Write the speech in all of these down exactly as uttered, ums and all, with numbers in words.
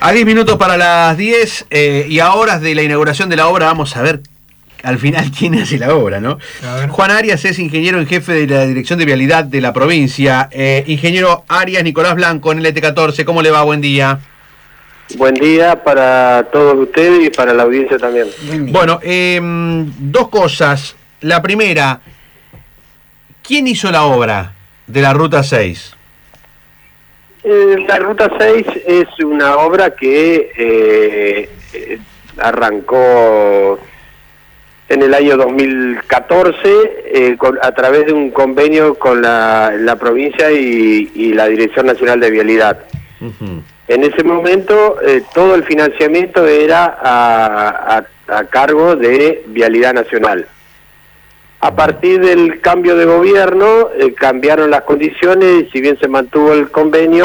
A diez minutos para las diez eh, y a horas de la inauguración de la obra vamos a ver al final quién hace la obra, ¿no? Juan Arias es ingeniero en jefe de la Dirección de Vialidad de la provincia. Eh, ingeniero Arias Nicolás Blanco en el E T catorce, ¿cómo le va? Buen día. Buen día para todos ustedes y para la audiencia también. Bueno, eh, dos cosas. La primera, ¿quién hizo la obra de la Ruta seis? Eh, la Ruta seis es una obra que eh, eh, arrancó en el año dos mil catorce eh, con, a través de un convenio con la, la provincia y, y la Dirección Nacional de Vialidad. Uh-huh. En ese momento eh, todo el financiamiento era a, a, a cargo de Vialidad Nacional. A partir del cambio de gobierno eh, cambiaron las condiciones y si bien se mantuvo el convenio,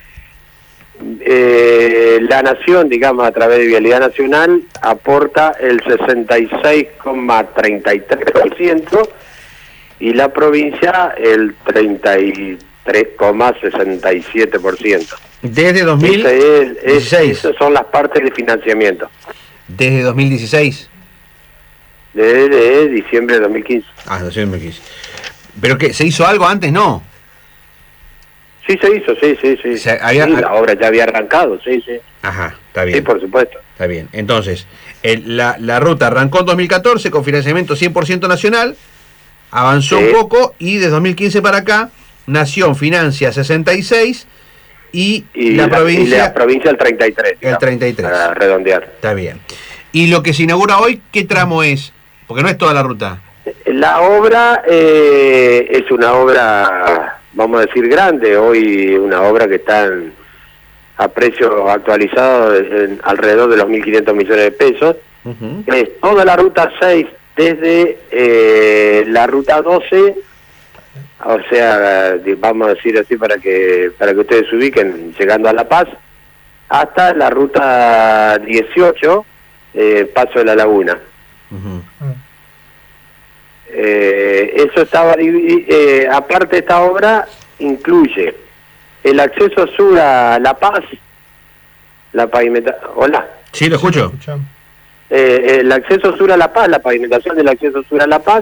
eh, la Nación, digamos, a través de Vialidad Nacional, aporta el sesenta y seis coma treinta y tres por ciento y la provincia el treinta y tres coma sesenta y siete por ciento. Desde dos mil dieciséis. Es, es, esas son las partes de financiamiento. Desde dos mil dieciséis. Desde diciembre de dos mil quince. Ah, diciembre de dos mil quince. ¿Pero qué? ¿Se hizo algo antes? No. Sí, se hizo, sí, sí, sí. Se había... sí, la obra ya había arrancado, sí, sí. Ajá, está bien. Sí, por supuesto. Está bien. Entonces, el, la, la ruta arrancó en dos mil catorce con financiamiento cien por ciento nacional, avanzó sí. un poco y desde dos mil quince para acá, Nación financia sesenta y seis y, y la, la provincia... Y la provincia el treinta y tres. El treinta y tres. Para redondear. Está bien. Y lo que se inaugura hoy, ¿qué tramo es? Porque no es toda la ruta. La obra eh, es una obra, vamos a decir, grande. Hoy una obra que está en, a precio actualizado en alrededor de los mil quinientos millones de pesos. Uh-huh. Es toda la ruta seis desde eh, la ruta doce, o sea, vamos a decir así para que para que ustedes se ubiquen, llegando a La Paz, hasta la ruta dieciocho, eh, Paso de la Laguna. Uh-huh. Eh, eso estaba eh, aparte de esta obra incluye el acceso sur a La Paz, la pavimentación. Hola. Sí, lo escucho. Eh, el acceso sur a La Paz, la pavimentación del acceso sur a La Paz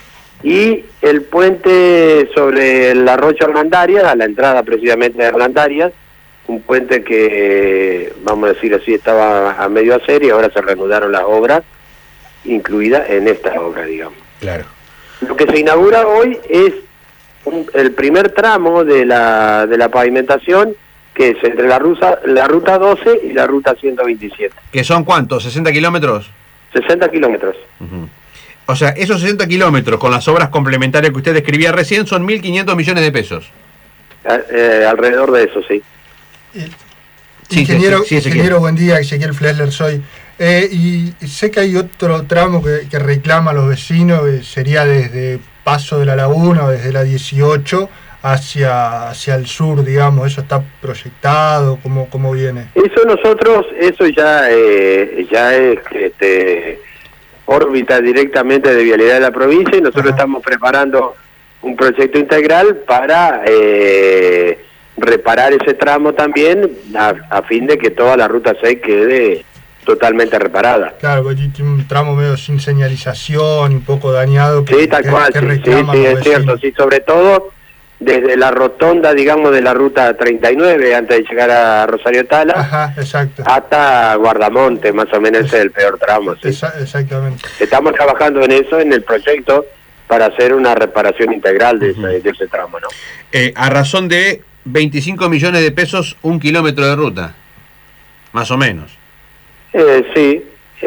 y el puente sobre el arroyo Hernandarias, a la entrada precisamente de Hernandarias, un puente que, vamos a decir así, estaba a medio hacer y ahora se reanudaron las obras incluidas en esta obra, digamos. Claro. Lo que se inaugura hoy es un, el primer tramo de la de la pavimentación, que es entre la ruta, la ruta doce y la ruta ciento veintisiete. ¿Que son cuántos? ¿sesenta kilómetros? sesenta kilómetros. Uh-huh. O sea, esos sesenta kilómetros con las obras complementarias que usted describía recién son mil quinientos millones de pesos. Eh, eh, alrededor de eso, sí. Eh, sí ingeniero, sí, sí, ingeniero buen día, Ezequiel Flesler soy. Eh, y sé que hay otro tramo que, que reclama a los vecinos, que sería desde Paso de la Laguna, desde la dieciocho, hacia hacia el sur, digamos. ¿Eso está proyectado? ¿Cómo, cómo viene? Eso nosotros, eso ya, eh, ya es este, órbita directamente de Vialidad de la provincia y nosotros Ajá. estamos preparando un proyecto integral para eh, reparar ese tramo también, a, a fin de que toda la ruta seis quede totalmente reparada. Claro, porque tiene un tramo medio sin señalización, un poco dañado. Que, sí, tal que, cual, que sí, sí, sí es cierto, sí, sobre todo desde la rotonda, digamos, de la ruta treinta y nueve, antes de llegar a Rosario Tala, Ajá, exacto. hasta Guardamonte, más o menos ese es el peor tramo. ¿Sí? Esa, exactamente. Estamos trabajando en eso, en el proyecto, para hacer una reparación integral de, uh-huh. ese, de ese tramo, ¿no? Eh, a razón de veinticinco millones de pesos un kilómetro de ruta, más o menos. Eh, sí,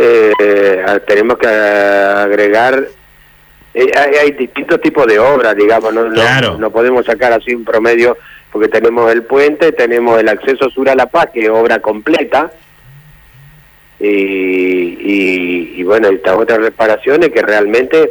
eh, tenemos que agregar, eh, hay, hay distintos tipos de obras, digamos, no, claro. no, no podemos sacar así un promedio, porque tenemos el puente, tenemos el acceso sur a La Paz, que es obra completa, y, y, y bueno, estas otras reparaciones que realmente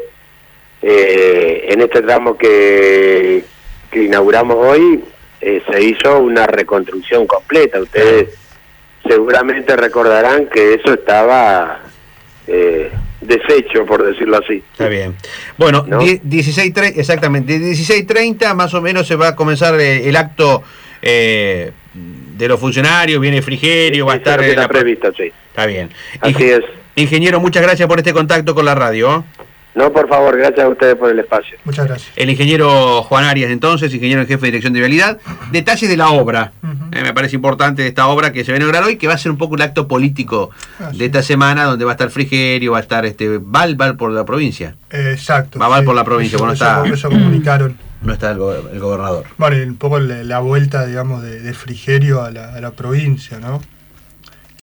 eh, en este tramo que, que inauguramos hoy eh, se hizo una reconstrucción completa. Ustedes seguramente recordarán que eso estaba eh, deshecho, por decirlo así. Está bien. Bueno, ¿no? dieciséis treinta, exactamente, dieciséis treinta más o menos se va a comenzar eh, el acto eh, de los funcionarios, viene Frigerio, va a estar... Está previsto, sí. Está bien. Así Ingen- es. Ingeniero, muchas gracias por este contacto con la radio. No, por favor, gracias a ustedes por el espacio. Muchas gracias. El ingeniero Juan Arias, entonces, ingeniero en jefe de Dirección de Vialidad. Detalles de la obra. Uh-huh. Eh, me parece importante de esta obra que se va a inaugurar hoy, que va a ser un poco el acto político ah, de sí. esta semana, donde va a estar Frigerio, va a estar este Val, Val por la provincia. Eh, exacto. Va Val sí. por la provincia, eso, bueno, eso, está, eso comunicaron. No está el, go- el gobernador. Bueno, y un poco la, la vuelta, digamos, de, de Frigerio a la, a la provincia, ¿no?